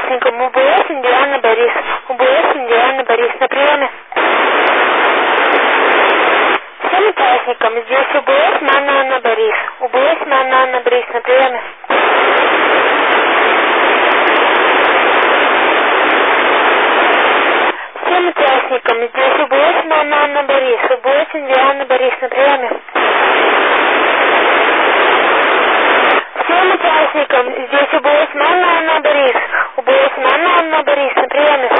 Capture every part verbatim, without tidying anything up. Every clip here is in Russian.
участникам УБС Индиана Борис. УБС Индиана Борис на приеме. Всем участникам здесь УБС Манна Анна Борис. УБС Манна Анна Борис на приеме. Всем участникам здесь УБС Манна Анна Борис. УБС Индиана Борис на приеме. Всем участникам здесь УБС Манна Анна Борис. УБС Манна Анна Борис на приеме.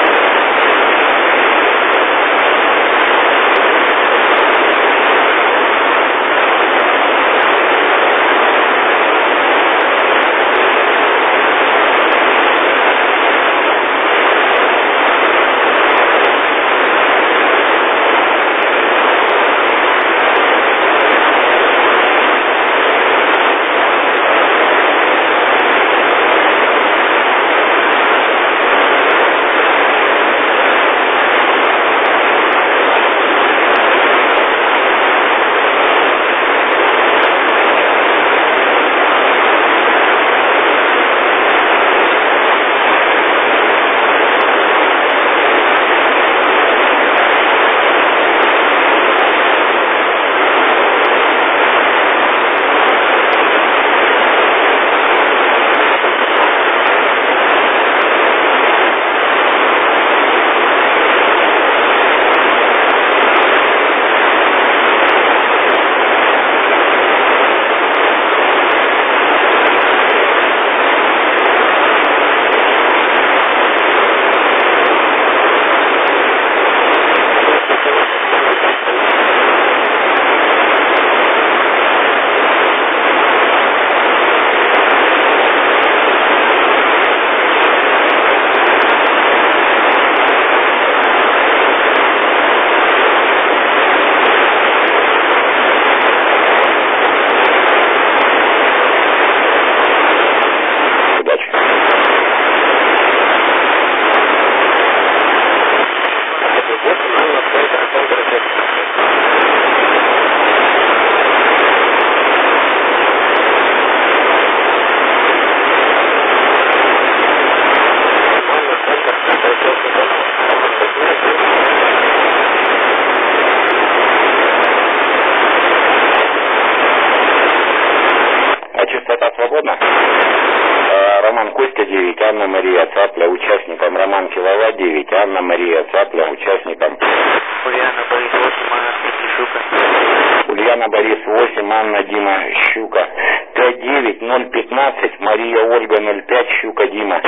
Роман Костя девять, Анна Мария Цапля, участникам Роман Килова девять, Анна Мария Цапля, участникам Ульяна Борис восемь, Анна Щука. Ульяна Борис восемь, Анна Дима Щука. пять девять ноль пятнадцать, Мария Ольга ноль пять, Щука Дима.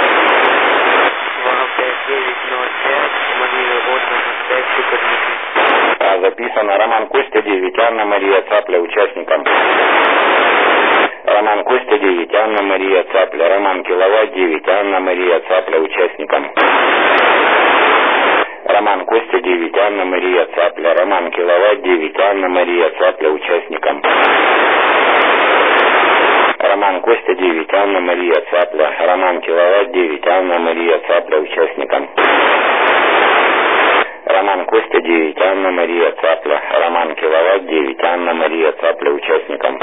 пять девять ноль пять, Мария Ольга ноль пять, Щука Дмитрий. А, записано Роман Костя девять, Анна Мария Цапля, участникам Роман Костя девять, Анна Мария Цапля, Роман Килова девять, Анна Мария Цапля, участникам Роман Костя девять, Анна Мария Цапля, Роман Килова девять, Анна Мария Цапля, участникам Роман Костя девять, Анна Мария Цапля, Роман Килова девять, Анна Мария Цапля, участникам Роман Костя девять, Анна Мария Цапля, Роман Килова девять, Анна Мария Цапля, участникам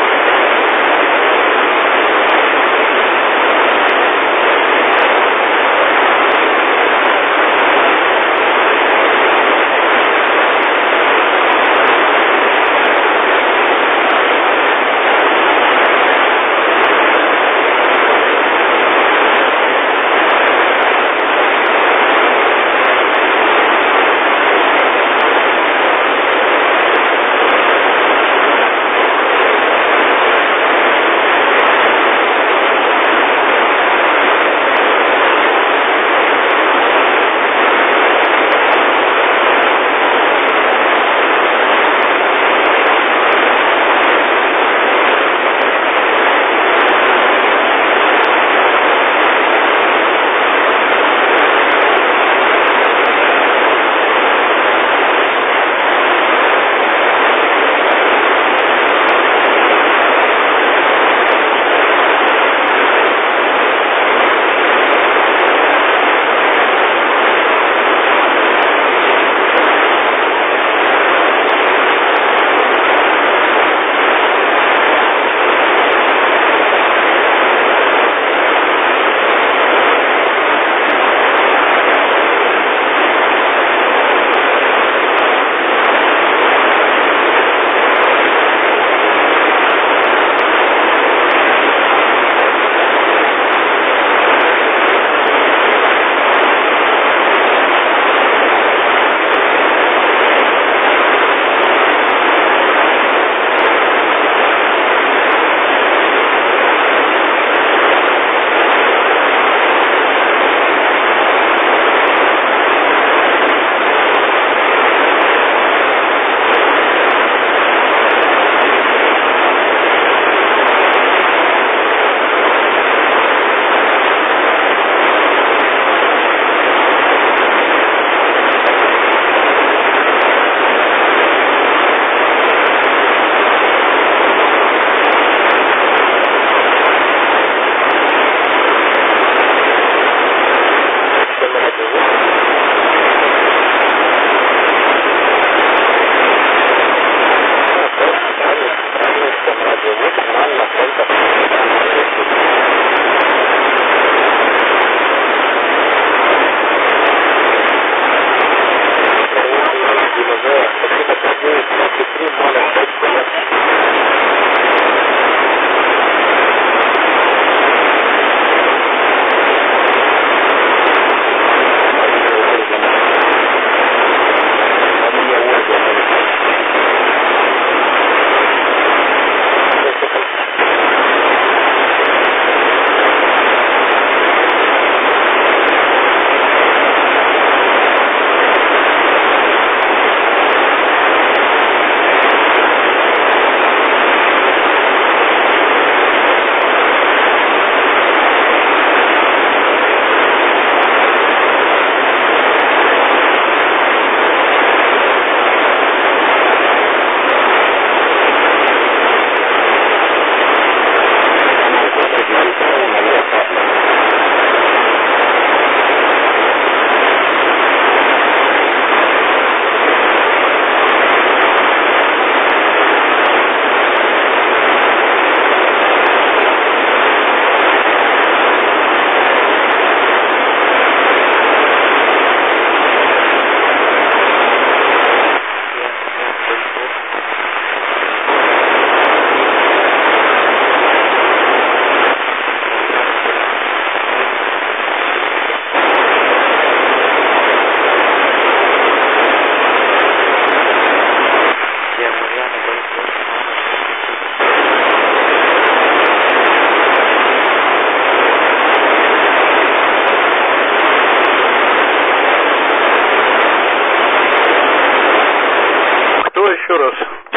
раз.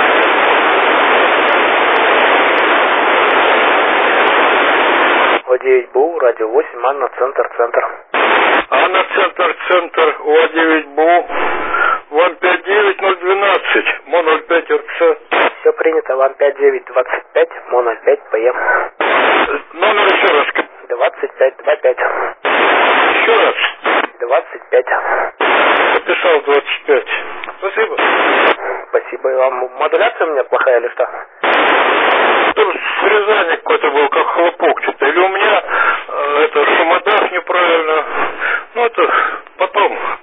О девять БУ, радио восемь, Анна, центр, центр. Анна, центр, центр, О девять БУ, вам пять девять ноль двенадцать, Мо ноль пять РЦ. Все принято, вам пять девять двадцать пять, Мо ноль пять, ПМ. Номер еще раз. двадцать пять двадцать пять. Еще раз. двадцать пять. Написал двадцать пять. Спасибо. Спасибо и вам. Модуляция у меня плохая или что? Тут в Рязани какой-то был, как хлопок что-то. Или у меня э, это шумодав неправильно. Ну это потом.